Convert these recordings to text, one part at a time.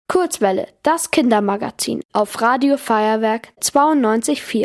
Kurzwelle, das Kindermagazin auf Radio Feuerwerk 92,4.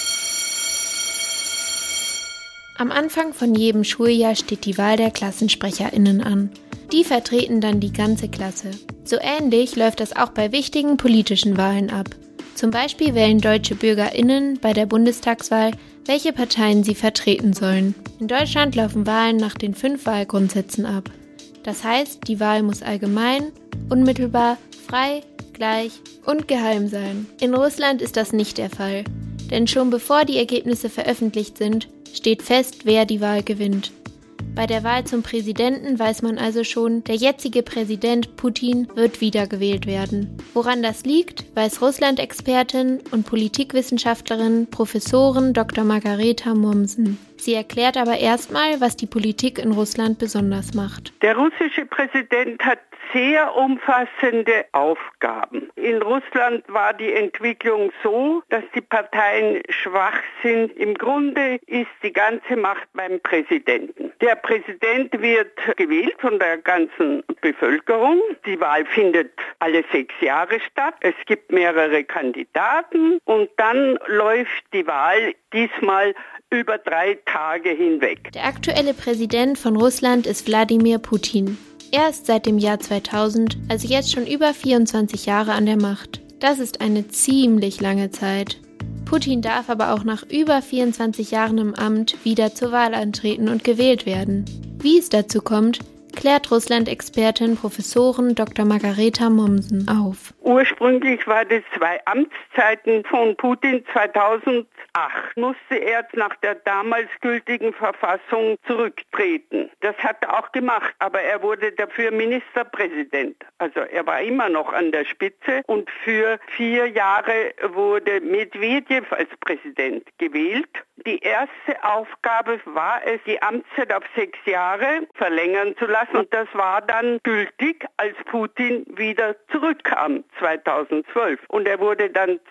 Am Anfang von jedem Schuljahr steht die Wahl der KlassensprecherInnen an. Die vertreten dann die ganze Klasse. So ähnlich läuft das auch bei wichtigen politischen Wahlen ab. Zum Beispiel wählen deutsche BürgerInnen bei der Bundestagswahl, welche Parteien sie vertreten sollen. In Deutschland laufen Wahlen nach den 5 Wahlgrundsätzen ab. Das heißt, die Wahl muss allgemein, unmittelbar, frei, gleich und geheim sein. In Russland ist das nicht der Fall, denn schon bevor die Ergebnisse veröffentlicht sind, steht fest, wer die Wahl gewinnt. Bei der Wahl zum Präsidenten weiß man also schon, der jetzige Präsident Putin wird wiedergewählt werden. Woran das liegt, weiß Russland-Expertin und Politikwissenschaftlerin Professorin Dr. Margareta Mommsen. Sie erklärt aber erstmal, was die Politik in Russland besonders macht. Der russische Präsident hat sehr umfassende Aufgaben. In Russland war die Entwicklung so, dass die Parteien schwach sind. Im Grunde ist die ganze Macht beim Präsidenten. Der Präsident wird gewählt von der ganzen Bevölkerung. Die Wahl findet alle 6 Jahre statt. Es gibt mehrere Kandidaten und dann läuft die Wahl diesmal über 3 Tage hinweg. Der aktuelle Präsident von Russland ist Wladimir Putin. Er ist seit dem Jahr 2000, also jetzt schon über 24 Jahre an der Macht. Das ist eine ziemlich lange Zeit. Putin darf aber auch nach über 24 Jahren im Amt wieder zur Wahl antreten und gewählt werden. Wie es dazu kommt, klärt Russland-Expertin Professorin Dr. Margareta Mommsen auf. Ursprünglich war das 2 Amtszeiten von Putin. 2008 musste er nach der damals gültigen Verfassung zurücktreten. Das hat er auch gemacht, aber er wurde dafür Ministerpräsident. Also er war immer noch an der Spitze und für 4 Jahre wurde Medwedew als Präsident gewählt. Die erste Aufgabe war es, die Amtszeit auf 6 Jahre verlängern zu lassen. Und das war dann gültig, als Putin wieder zurückkam, 2012. Und er wurde dann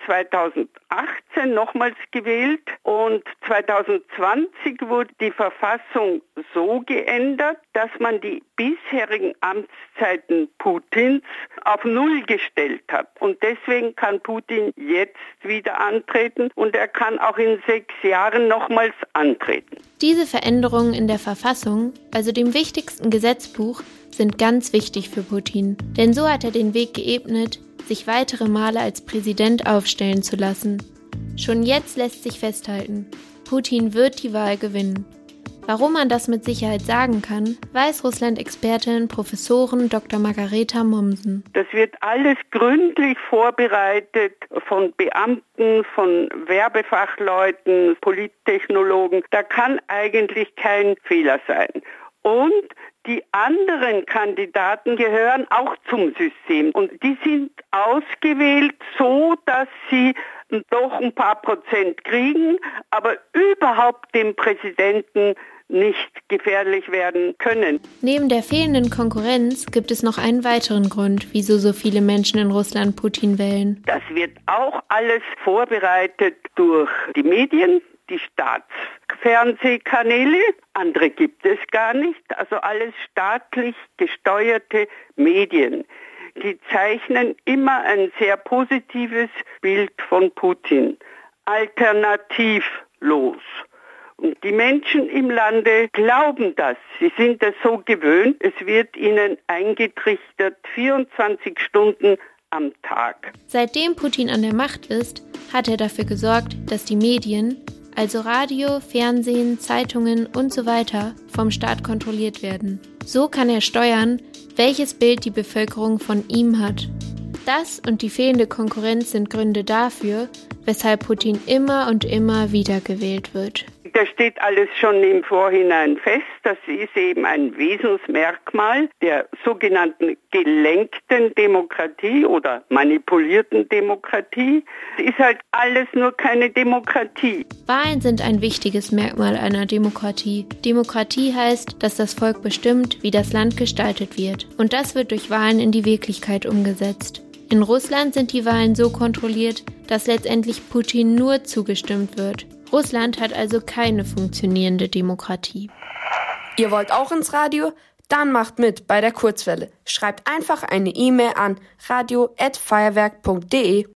2018 nochmals gewählt. Und 2020 wurde die Verfassung so geändert, dass man die bisherigen Amtszeiten Putins auf 0 gestellt hat. Und deswegen kann Putin jetzt wieder antreten und er kann auch in 6 Jahren nochmals antreten. Diese Veränderungen in der Verfassung, also dem wichtigsten Gesetzbuch, sind ganz wichtig für Putin. Denn so hat er den Weg geebnet, sich weitere Male als Präsident aufstellen zu lassen. Schon jetzt lässt sich festhalten, Putin wird die Wahl gewinnen. Warum man das mit Sicherheit sagen kann, weiß Russland-Expertin Professorin Dr. Margareta Mommsen. Das wird alles gründlich vorbereitet von Beamten, von Werbefachleuten, Polittechnologen. Da kann eigentlich kein Fehler sein. Und die anderen Kandidaten gehören auch zum System. Und die sind ausgewählt so, dass sie doch ein paar Prozent kriegen, aber überhaupt dem Präsidenten nicht gefährlich werden können. Neben der fehlenden Konkurrenz gibt es noch einen weiteren Grund, wieso so viele Menschen in Russland Putin wählen. Das wird auch alles vorbereitet durch die Medien, die Staatsfernsehkanäle. Andere gibt es gar nicht. Also alles staatlich gesteuerte Medien. Die zeichnen immer ein sehr positives Bild von Putin. Alternativlos. Und die Menschen im Lande glauben das. Sie sind es so gewöhnt. Es wird ihnen eingetrichtert, 24 Stunden am Tag. Seitdem Putin an der Macht ist, hat er dafür gesorgt, dass die Medien, also Radio, Fernsehen, Zeitungen und so weiter, vom Staat kontrolliert werden. So kann er steuern, welches Bild die Bevölkerung von ihm hat. Das und die fehlende Konkurrenz sind Gründe dafür, weshalb Putin immer und immer wieder gewählt wird. Das steht alles schon im Vorhinein fest. Das ist eben ein Wesensmerkmal der sogenannten gelenkten Demokratie oder manipulierten Demokratie. Es ist halt alles nur keine Demokratie. Wahlen sind ein wichtiges Merkmal einer Demokratie. Demokratie heißt, dass das Volk bestimmt, wie das Land gestaltet wird. Und das wird durch Wahlen in die Wirklichkeit umgesetzt. In Russland sind die Wahlen so kontrolliert, dass letztendlich Putin nur zugestimmt wird. Russland hat also keine funktionierende Demokratie. Ihr wollt auch ins Radio? Dann macht mit bei der Kurzwelle. Schreibt einfach eine E-Mail an radio@feuerwerk.de.